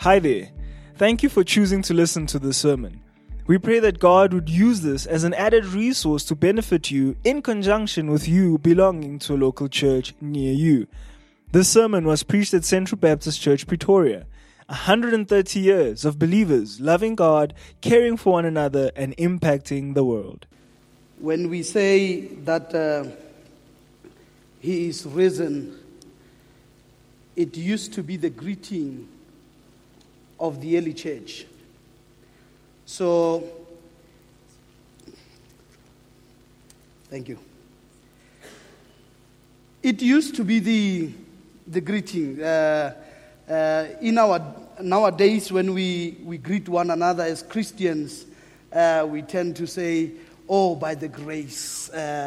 Hi there. Thank you for choosing to listen to this sermon. We pray that God would use this as an added resource to benefit you in conjunction with you belonging to a local church near you. This sermon was preached at Central Baptist Church, Pretoria. 130 years of believers loving God, caring for one another, and impacting the world. When we say that He is risen, it used to be the greeting of the early church. So, thank you. It used to be the greeting. In our nowadays, when we greet one another as Christians, we tend to say, "Oh, by the grace,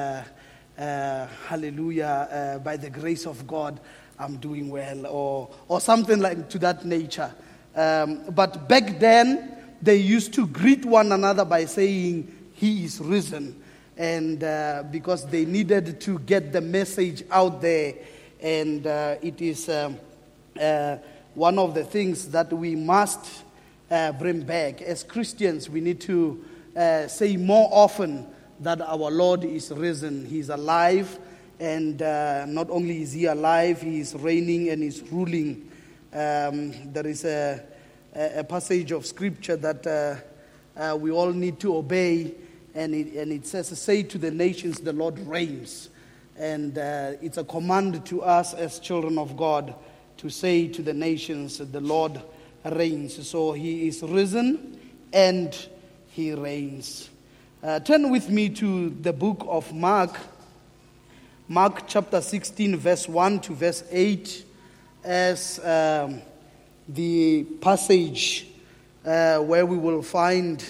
hallelujah, by the grace of God, I'm doing well," or something like to that nature. But back then, they used to greet one another by saying, "He is risen," and because they needed to get the message out there, and it is one of the things that we must bring back. As Christians, we need to say more often that our Lord is risen. He is alive, and not only is He alive, He is reigning and is ruling. There is a passage of Scripture that we all need to obey, and it says, "Say to the nations, the Lord reigns." And it's a command to us as children of God to say to the nations, the Lord reigns. So He is risen and He reigns. Turn with me to the book of Mark. Mark chapter 16, verse 1 to verse 8, as the passage where we will find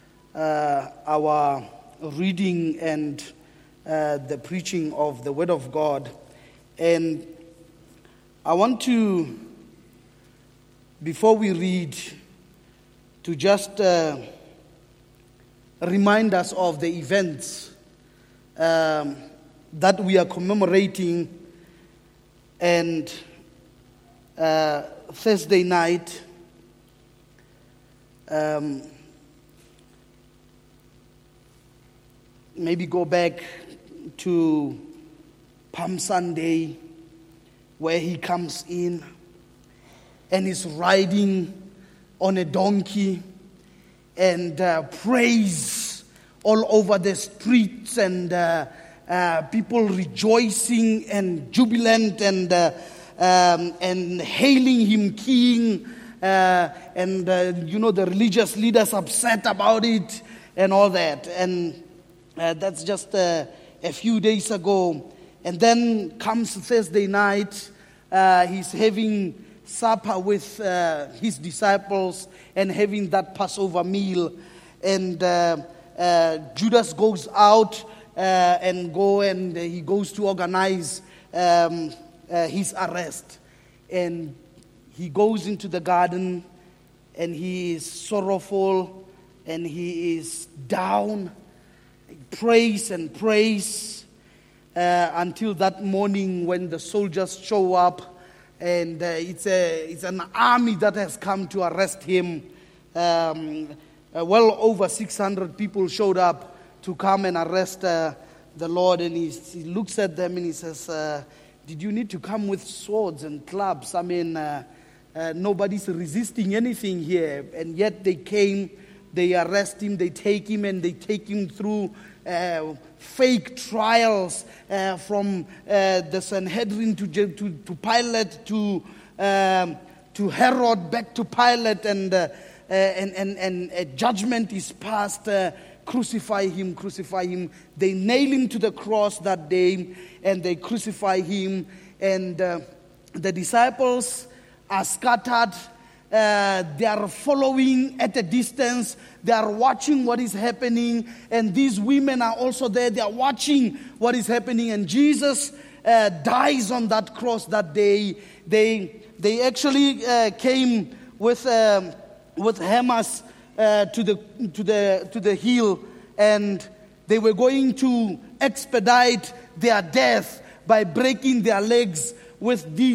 our reading and the preaching of the Word of God. And I want to, before we read, to just remind us of the events that we are commemorating. And Thursday night, maybe go back to Palm Sunday, where He comes in and is riding on a donkey, and praise all over the streets, and people rejoicing and jubilant and hailing Him King, and the religious leaders upset about it and all that. And that's just a few days ago. And then comes Thursday night, He's having supper with His disciples and having that Passover meal. And Judas goes out and he goes to organize his arrest. And he goes into the garden, and he is sorrowful, and he is down, praise until that morning when the soldiers show up, and it's an army that has come to arrest him. Well over 600 people showed up to come and arrest the Lord, and he looks at them and he says, "Did you need to come with swords and clubs? I mean, nobody's resisting anything here." And yet they came, they arrest him, they take him, and they take him through fake trials from the Sanhedrin to Pilate, to Herod, back to Pilate, and a judgment is passed. Crucify him. They nail him to the cross that day, and they crucify him. And the disciples are scattered. They are following at a distance. They are watching what is happening. And these women are also there. They are watching what is happening. And Jesus dies on that cross that day. They actually came with hammers to the hill, and they were going to expedite their death by breaking their legs with these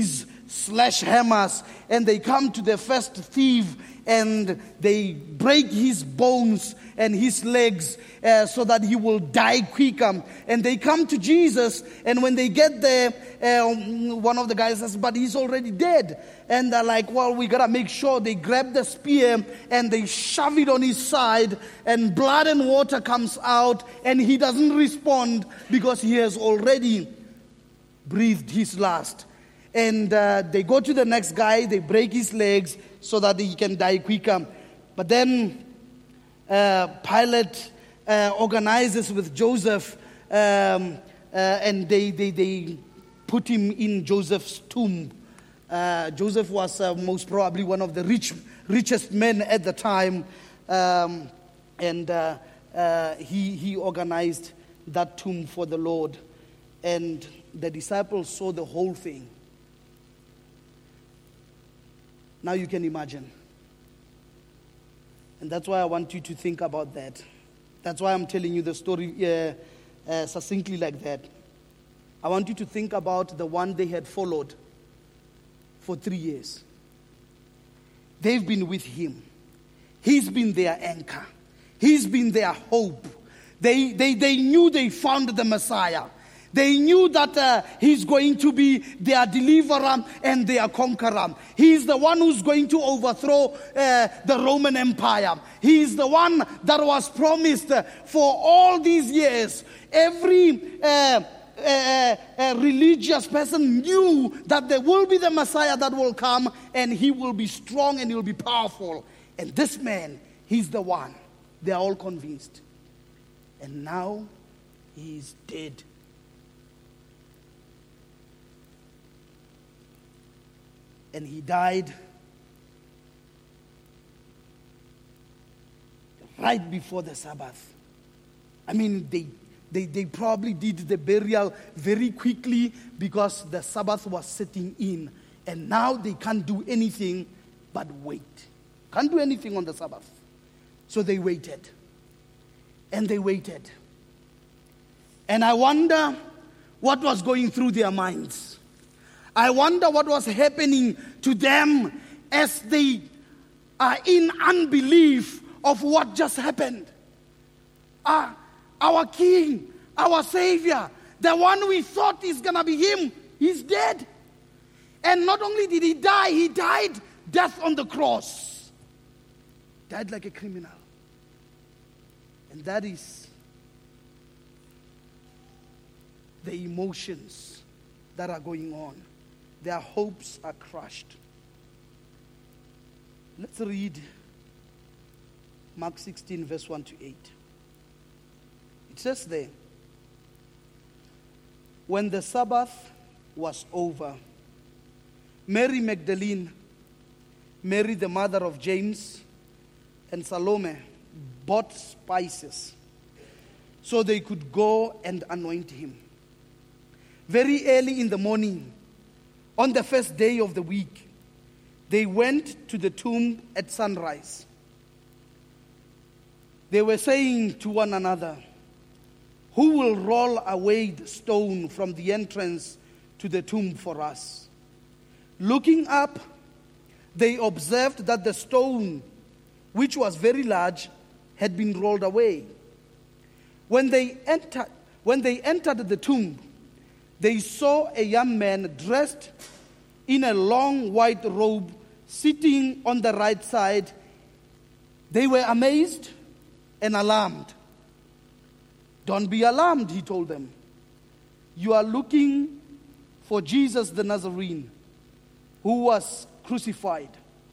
sledgehammers, and they come to the first thief, and they break his bones and his legs so that he will die quicker. And they come to Jesus, and when they get there, one of the guys says, but he's already dead. And they're like, well, we gotta make sure. They grab the spear and they shove it on his side, and blood and water comes out, and he doesn't respond because he has already breathed his last. And they go to the next guy, they break his legs so that he can die quicker. But then Pilate organizes with Joseph, and they put him in Joseph's tomb. Joseph was most probably one of the richest men at the time, and he organized that tomb for the Lord. And the disciples saw the whole thing. Now you can imagine. And that's why I want you to think about that. That's why I'm telling you the story succinctly like that. I want you to think about the one they had followed for 3 years. They've been with him. He's been their anchor. He's been their hope. They knew they found the Messiah. They knew that he's going to be their deliverer and their conqueror. He's the one who's going to overthrow the Roman Empire. He's the one that was promised for all these years. Every religious person knew that there will be the Messiah that will come, and he will be strong and he will be powerful. And this man, he's the one. They are all convinced. And now he's dead. And he died right before the Sabbath. I mean, they probably did the burial very quickly because the Sabbath was setting in. And now they can't do anything but wait. Can't do anything on the Sabbath. So they waited. And they waited. And I wonder what was going through their minds. I wonder what was happening to them as they are in unbelief of what just happened. Our King, our Savior, the one we thought is going to be him, he's dead. And not only did he died death on the cross. Died like a criminal. And that is the emotions that are going on. Their hopes are crushed. Let's read Mark 16, verse 1 to 8. It says there, when the Sabbath was over, Mary Magdalene, Mary the mother of James, and Salome bought spices so they could go and anoint him. Very early in the morning, on the first day of the week, they went to the tomb at sunrise. They were saying to one another, who will roll away the stone from the entrance to the tomb for us? Looking up, they observed that the stone, which was very large, had been rolled away. When they entered the tomb, they saw a young man dressed in a long white robe sitting on the right side. They were amazed and alarmed. Don't be alarmed, he told them. You are looking for Jesus the Nazarene, who was crucified.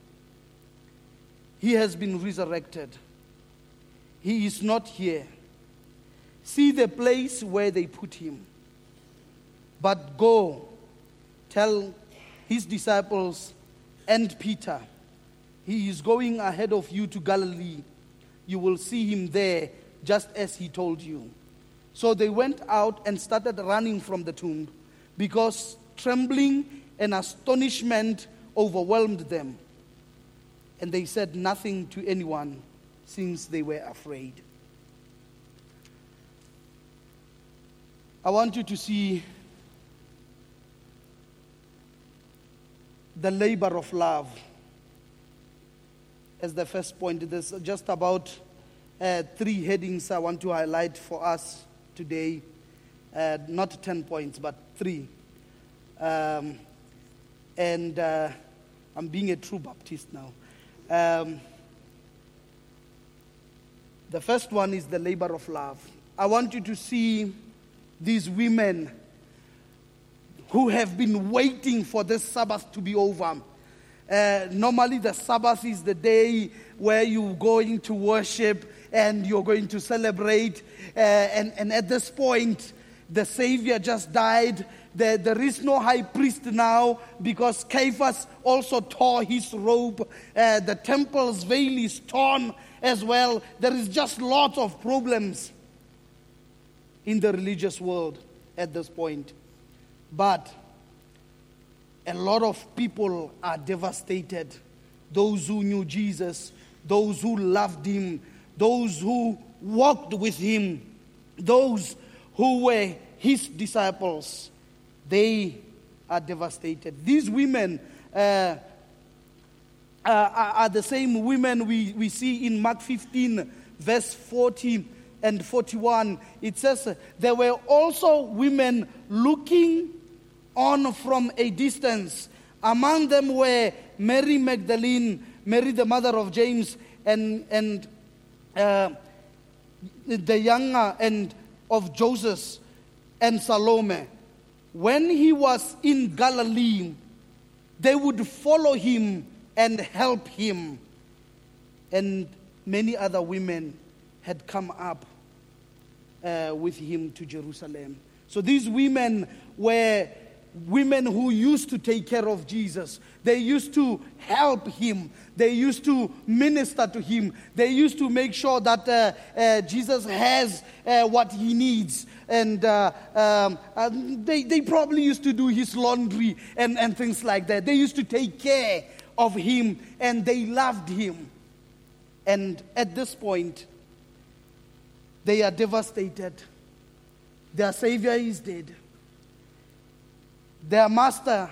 He has been resurrected. He is not here. See the place where they put him. But go, tell his disciples and Peter, he is going ahead of you to Galilee. You will see him there, just as he told you. So they went out and started running from the tomb, because trembling and astonishment overwhelmed them. And they said nothing to anyone, since they were afraid. I want you to see the labor of love. As the first point, there's just about 3 headings I want to highlight for us today. Not 10 points, but 3. I'm being a true Baptist now. The first one is the labor of love. I want you to see these women who have been waiting for this Sabbath to be over. Normally the Sabbath is the day where you're going to worship and you're going to celebrate. And at this point, the Savior just died. There is no high priest now because Caiaphas also tore his robe. The temple's veil is torn as well. There is just lots of problems in the religious world at this point. But a lot of people are devastated. Those who knew Jesus, those who loved him, those who walked with him, those who were his disciples, they are devastated. These women are the same women we see in Mark 15, verse 40 and 41. It says, there were also women looking on from a distance. Among them were Mary Magdalene, Mary the mother of James, and the younger and of Joseph, and Salome. When he was in Galilee, they would follow him and help him. And many other women had come up with him to Jerusalem. So these women were women who used to take care of Jesus. They used to help him. They used to minister to him. They used to make sure that Jesus has what he needs. And they probably used to do his laundry and things like that. They used to take care of him, and they loved him. And at this point, they are devastated. Their Savior is dead. Their master,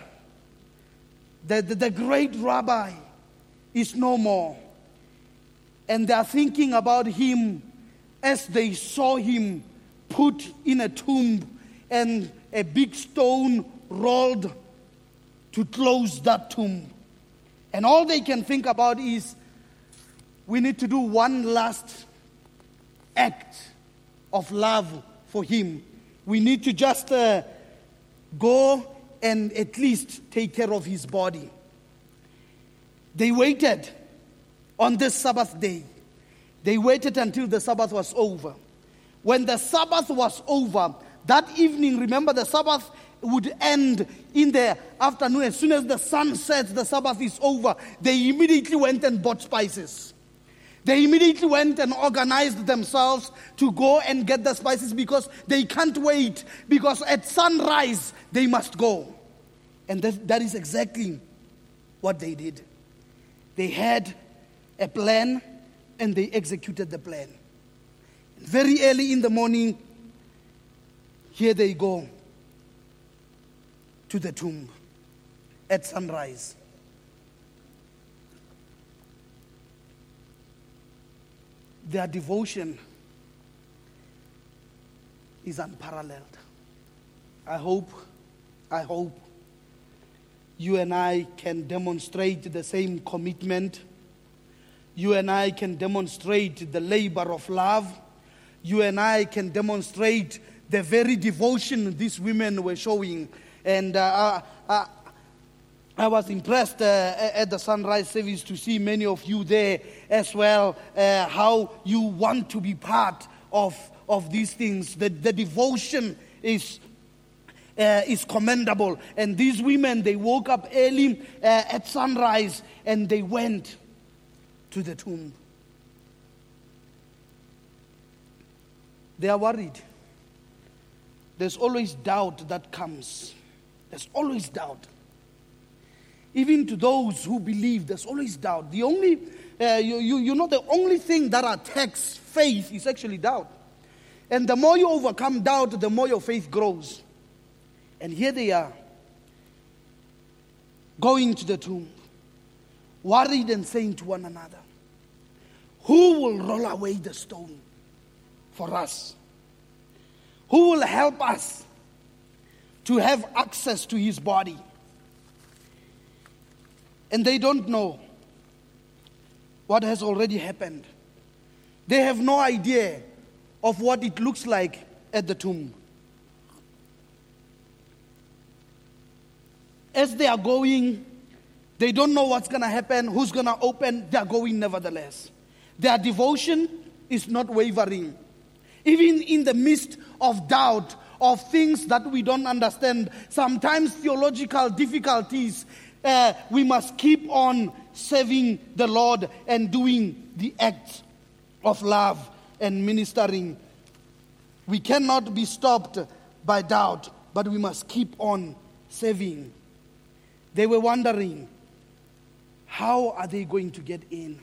the great rabbi, is no more. And they are thinking about him as they saw him put in a tomb and a big stone rolled to close that tomb. And all they can think about is, we need to do one last act of love for him. We need to just go and at least take care of his body. They waited on this Sabbath day. They waited until the Sabbath was over. When the Sabbath was over, that evening, remember the Sabbath would end in the afternoon. As soon as the sun sets, the Sabbath is over. They immediately went and bought spices. They immediately went and organized themselves to go and get the spices because they can't wait. Because at sunrise, they must go. And that is exactly what they did. They had a plan and they executed the plan. Very early in the morning, here they go to the tomb at sunrise. Their devotion is unparalleled. I hope you and I can demonstrate the same commitment. You and I can demonstrate the labor of love. You and I can demonstrate the very devotion these women were showing. And I was impressed at the sunrise service to see many of you there as well, how you want to be part of these things. The devotion is commendable. And these women, they woke up early at sunrise and they went to the tomb. They are worried. There's always doubt that comes. There's always doubt. Even to those who believe, there's always doubt. The only, the only thing that attacks faith is actually doubt. And the more you overcome doubt, the more your faith grows. And here they are. going to the tomb, worried and saying to one another, who will roll away the stone for us? Who will help us to have access to his body? And they don't know what has already happened. They have no idea of what it looks like at the tomb. As they are going, they don't know what's going to happen, who's going to open. They are going nevertheless. Their devotion is not wavering. Even in the midst of doubt, of things that we don't understand, sometimes theological difficulties, we must keep on serving the Lord and doing the acts of love and ministering. We cannot be stopped by doubt, but we must keep on serving. They were wondering, how are they going to get in?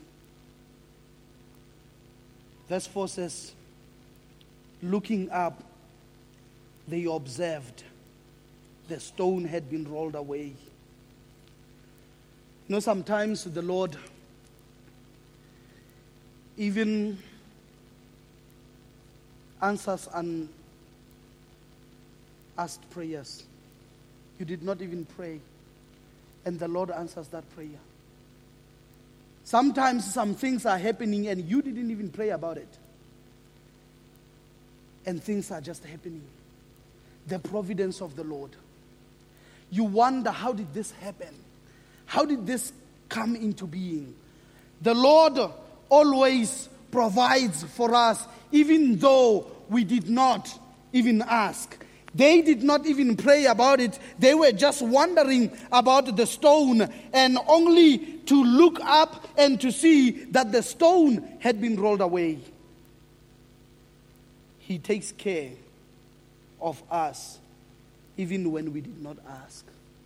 Verse 4 says, looking up, they observed the stone had been rolled away. You know, sometimes the Lord even answers unasked prayers. You did not even pray, and the Lord answers that prayer. Sometimes some things are happening and you didn't even pray about it. And things are just happening. The providence of the Lord. You wonder, how did this happen? How did this come into being? The Lord always provides for us, even though we did not even ask. They did not even pray about it. They were just wondering about the stone, and only to look up and to see that the stone had been rolled away. He takes care of us even when we did not ask.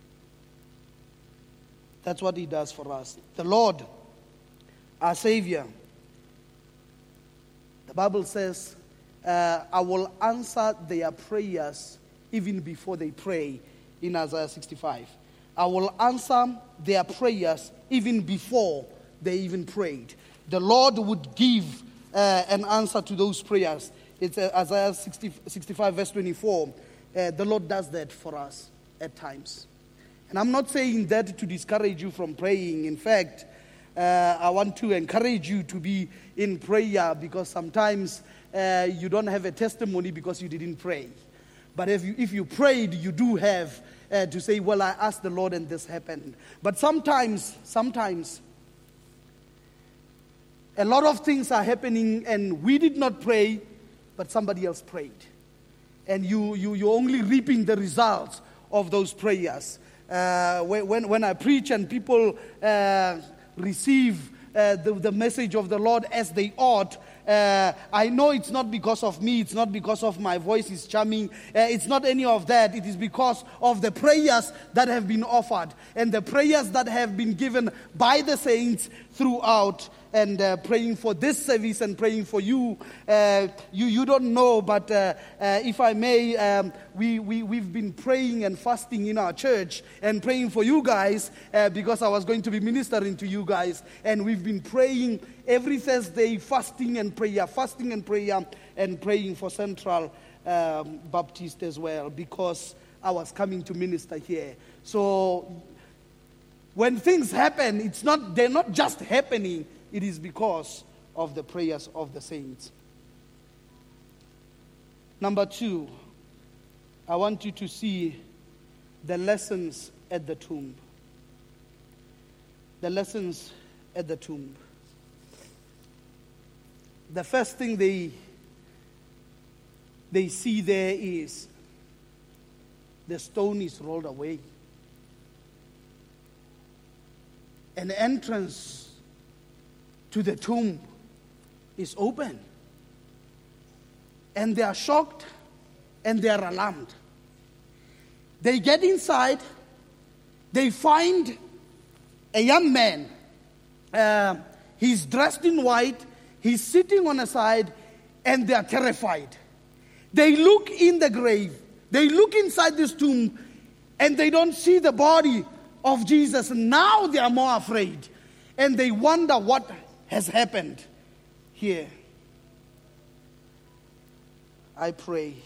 That's what he does for us. The Lord, our Savior, the Bible says, I will answer their prayers even before they pray, in Isaiah 65. I will answer their prayers even before they even prayed. The Lord would give an answer to those prayers. It's Isaiah 65 verse 24. The Lord does that for us at times. And I'm not saying that to discourage you from praying. In fact, I want to encourage you to be in prayer, because sometimes you don't have a testimony because you didn't pray. But if you prayed, you do have to say, well, I asked the Lord and this happened. But sometimes, a lot of things are happening and we did not pray, but somebody else prayed. And you're only reaping the results of those prayers. When I preach and people receive the message of the Lord as they ought, I know it's not because of me, it's not because of my voice is charming, it's not any of that. It is because of the prayers that have been offered and the prayers that have been given by the saints throughout, and praying for this service and praying for you. You don't know, but if I may, we've been praying and fasting in our church and praying for you guys, because I was going to be ministering to you guys, and we've been praying every Thursday, fasting and prayer, and praying for Central Baptist as well, because I was coming to minister here. So when things happen, they're not just happening. It is because of the prayers of the saints. Number 2, I want you to see the lessons at the tomb. The lessons at the tomb. The first thing they see there is the stone is rolled away. An entrance to the tomb is open. And they are shocked and they are alarmed. They get inside, they find a young man. He's dressed in white, he's sitting on a side, and they are terrified. They look in the grave, they look inside this tomb, and they don't see the body of Jesus, now they are more afraid. And they wonder what has happened here. I pray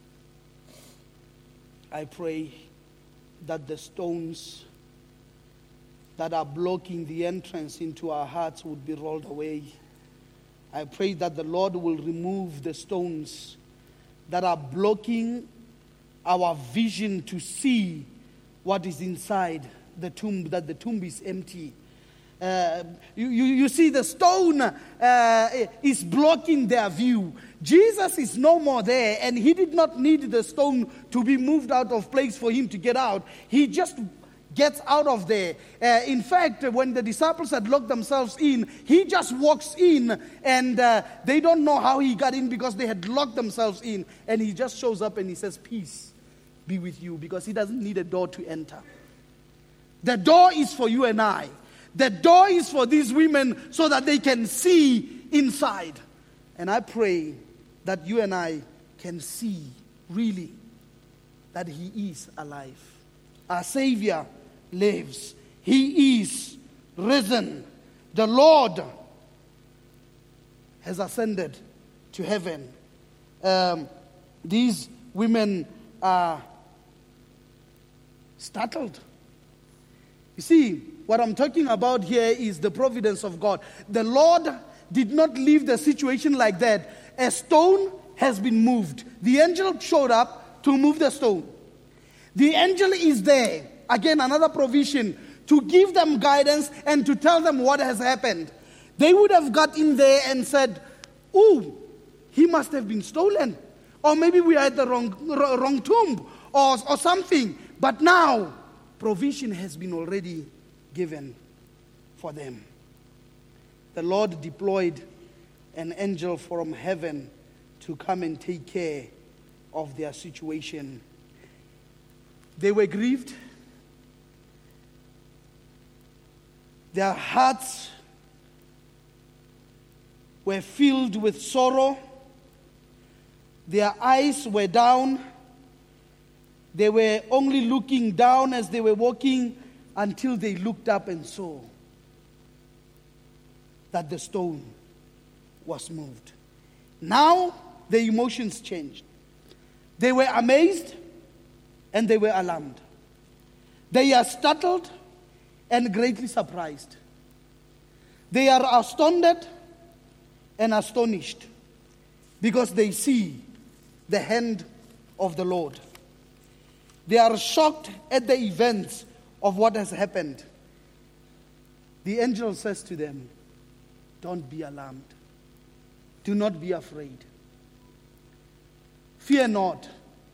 that the stones that are blocking the entrance into our hearts would be rolled away. I pray that the Lord will remove the stones that are blocking our vision to see what is inside the tomb, that the tomb is empty. You see, the stone is blocking their view. Jesus is no more there, and he did not need the stone to be moved out of place for him to get out. He just gets out of there. In fact, when the disciples had locked themselves in, he just walks in, and they don't know how he got in because they had locked themselves in. And he just shows up and he says, "Peace be with you," because he doesn't need a door to enter. The door is for you and I. The door is for these women so that they can see inside. And I pray that you and I can see really that he is alive. Our Savior lives. He is risen. The Lord has ascended to heaven. These women are startled. You see, what I'm talking about here is the providence of God. The Lord did not leave the situation like that. A stone has been moved. The angel showed up to move the stone. The angel is there. Again, another provision to give them guidance and to tell them what has happened. They would have got in there and said, "Oh, he must have been stolen. Or maybe we are at the wrong tomb or something." But now, provision has been already given for them. The Lord deployed an angel from heaven to come and take care of their situation. They were grieved. Their hearts were filled with sorrow. Their eyes were down. They were only looking down as they were walking until they looked up and saw that the stone was moved. Now the emotions changed. They were amazed and they were alarmed. They are startled and greatly surprised. They are astounded and astonished because they see the hand of the Lord. They are shocked at the events of what has happened. The angel says to them, "Don't be alarmed. Do not be afraid. Fear not.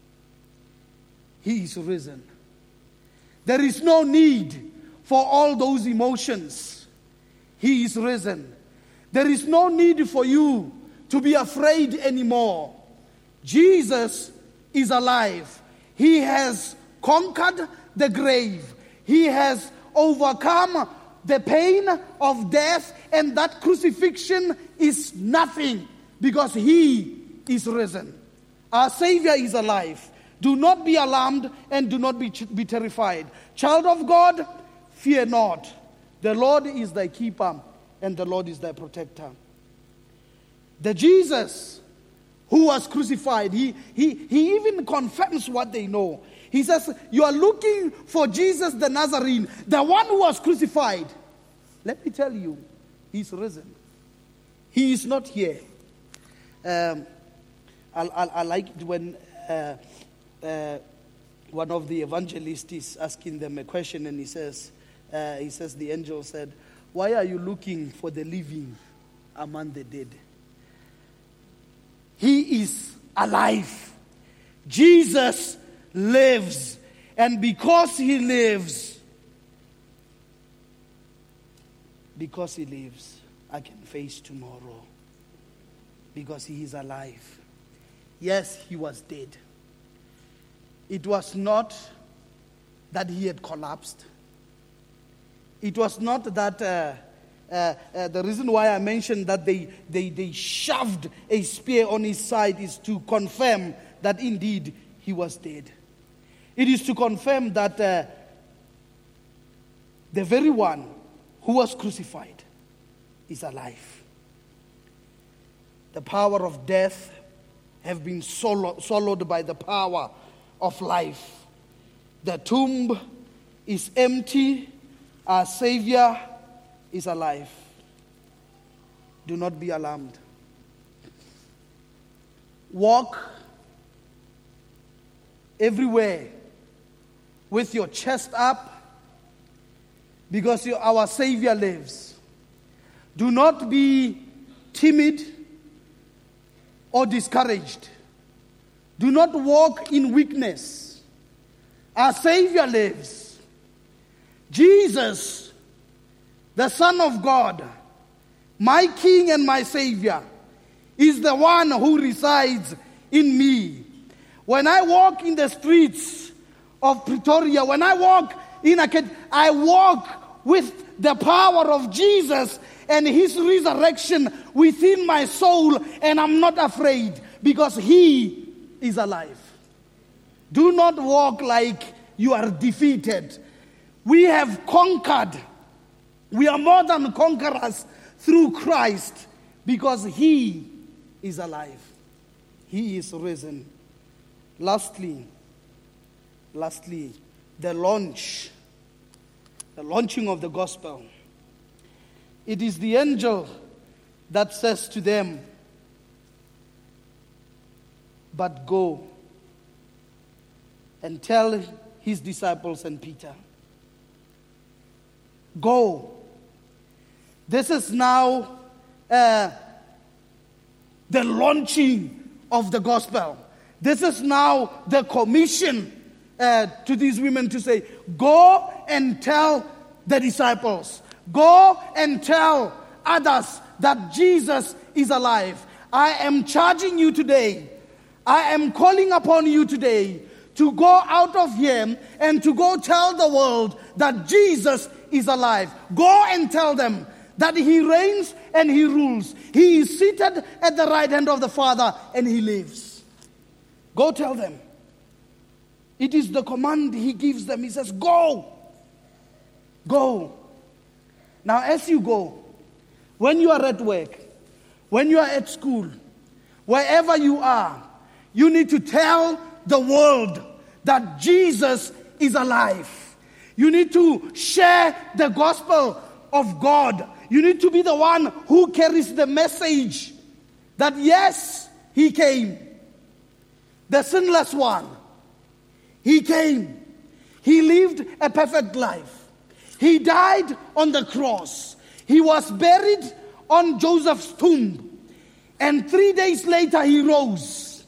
He is risen." There is no need for all those emotions. He is risen. There is no need for you to be afraid anymore. Jesus is alive. He has conquered the grave. He has overcome the pain of death, and that crucifixion is nothing because he is risen. Our Savior is alive. Do not be alarmed and do not be terrified. Child of God, fear not. The Lord is thy keeper and the Lord is thy protector. The Jesus who was crucified, he even confirms what they know. He says, "You are looking for Jesus the Nazarene, the one who was crucified. Let me tell you, he's risen. He is not here." I like it when one of the evangelists is asking them a question, and he says, the angel said, "Why are you looking for the living among the dead?" He is alive. Jesus lives. And because he lives, I can face tomorrow. Because he is alive. Yes, he was dead. It was not that he had collapsed. It was not that the reason why I mentioned that they shoved a spear on his side is to confirm that indeed he was dead. It is to confirm that the very one who was crucified is alive. The power of death have been swallowed by the power of life. The tomb is empty. Our Savior is alive. Do not be alarmed. Walk everywhere with your chest up, because our Savior lives. Do not be timid or discouraged. Do not walk in weakness. Our Savior lives. Jesus, the Son of God, my King and my Savior, is the one who resides in me. When I walk in the streets of Pretoria, when I walk in I walk with the power of Jesus and His resurrection within my soul, and I'm not afraid because He is alive. Do not walk like you are defeated. We have conquered. We are more than conquerors through Christ because He is alive. He is risen. Lastly, the launching of the gospel. It is the angel that says to them, "But go and tell His disciples and Peter." Go. This is now the launching of the gospel. This is now the commission to these women to say, go and tell the disciples. Go and tell others that Jesus is alive. I am charging you today. I am calling upon you today to go out of here and to go tell the world that Jesus is alive. Go and tell them that He reigns and He rules. He is seated at the right hand of the Father and He lives. Go tell them. It is the command He gives them. He says, go. Go. Now as you go, when you are at work, when you are at school, wherever you are, you need to tell the world that Jesus is alive. You need to share the gospel of God. You need to be the one who carries the message that yes, He came. The sinless one. He came. He lived a perfect life. He died on the cross. He was buried on Joseph's tomb. And 3 days later He rose.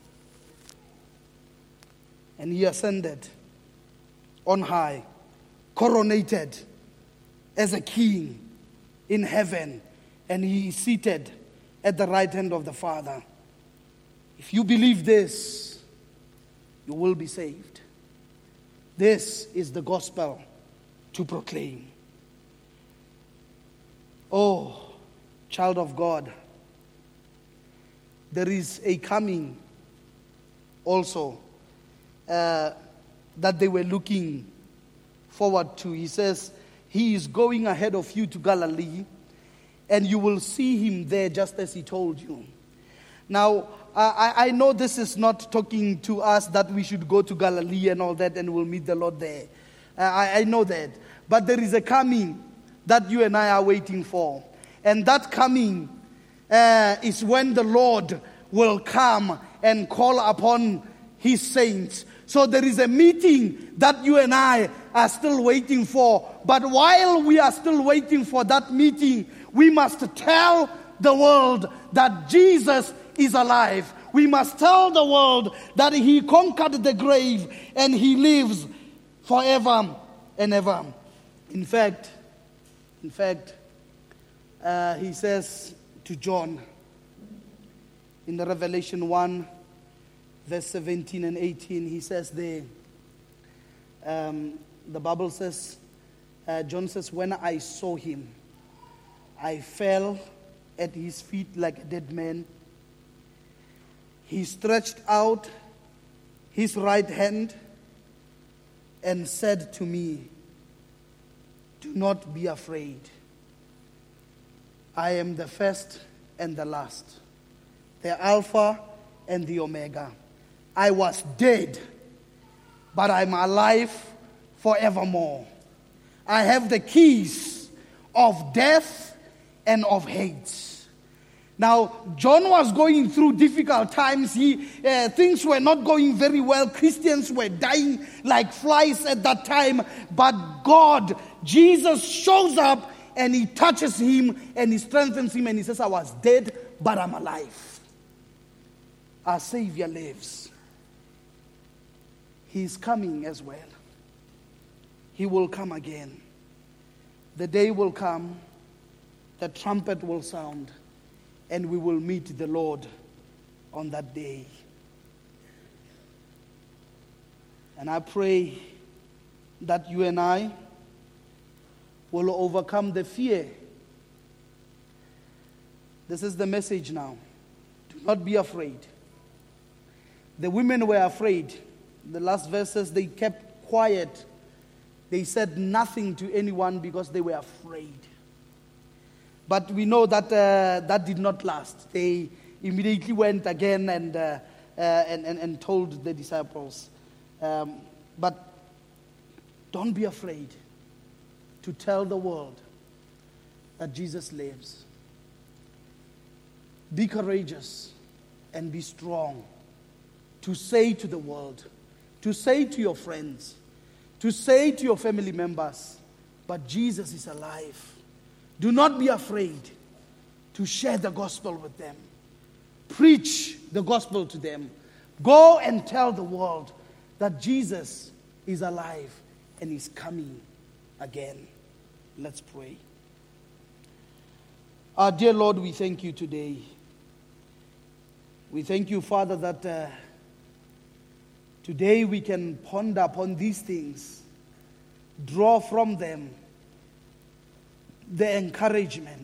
And He ascended on high, coronated as a king in heaven. And He is seated at the right hand of the Father. If you believe this, you will be saved. This is the gospel to proclaim. Oh, child of God, there is a coming also that they were looking forward to. He says, He is going ahead of you to Galilee, and you will see Him there just as He told you. Now, I know this is not talking to us that we should go to Galilee and all that and we'll meet the Lord there. I know that. But there is a coming that you and I are waiting for. And that coming is when the Lord will come and call upon His saints. So there is a meeting that you and I are still waiting for. But while we are still waiting for that meeting, we must tell the world that Jesus is alive. We must tell the world that He conquered the grave and He lives forever and ever. In fact, He says to John in the Revelation 1, verse 17 and 18, He says there, the Bible says, John says, when I saw Him, I fell at His feet like a dead man. He stretched out His right hand and said to me, Do not be afraid. I am the first and the last, the Alpha and the Omega. I was dead, but I'm alive forevermore. I have the keys of death and of hate. Now, John was going through difficult times. Things were not going very well. Christians were dying like flies at that time. But God, Jesus, shows up and he touches him and he strengthens him and he says, I was dead, but I'm alive. Our Savior lives. He is coming as well. He will come again. The day will come, the trumpet will sound, and we will meet the Lord on that day. And I pray that you and I will overcome the fear. This is the message now. Do not be afraid. The women were afraid. The last verses, they kept quiet. They said nothing to anyone because they were afraid. But we know that that did not last. They immediately went again and told the disciples. But don't be afraid to tell the world that Jesus lives. Be courageous and be strong to say to the world, to say to your friends, to say to your family members, but Jesus is alive. Do not be afraid to share the gospel with them. Preach the gospel to them. Go and tell the world that Jesus is alive and is coming again. Let's pray. Our dear Lord, we thank you today. We thank you, Father, that today we can ponder upon these things, draw from them the encouragement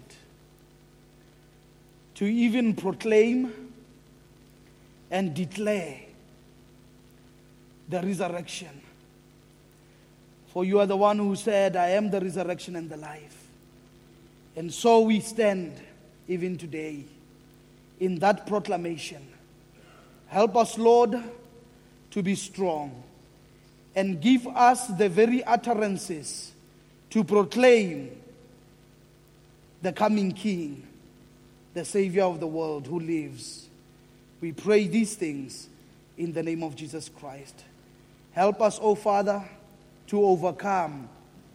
to even proclaim and declare the resurrection. For you are the one who said, I am the resurrection and the life. And so we stand even today in that proclamation. Help us, Lord, to be strong and give us the very utterances to proclaim the coming King, the Savior of the world who lives. We pray these things in the name of Jesus Christ. Help us, O Father, to overcome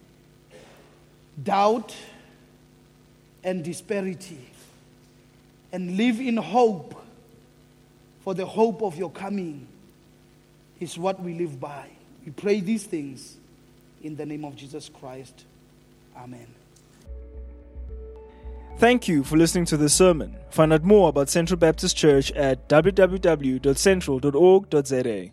doubt and disparity and live in hope, for the hope of your coming is what we live by. We pray these things in the name of Jesus Christ. Amen. Thank you for listening to this sermon. Find out more about Central Baptist Church at www.central.org.za.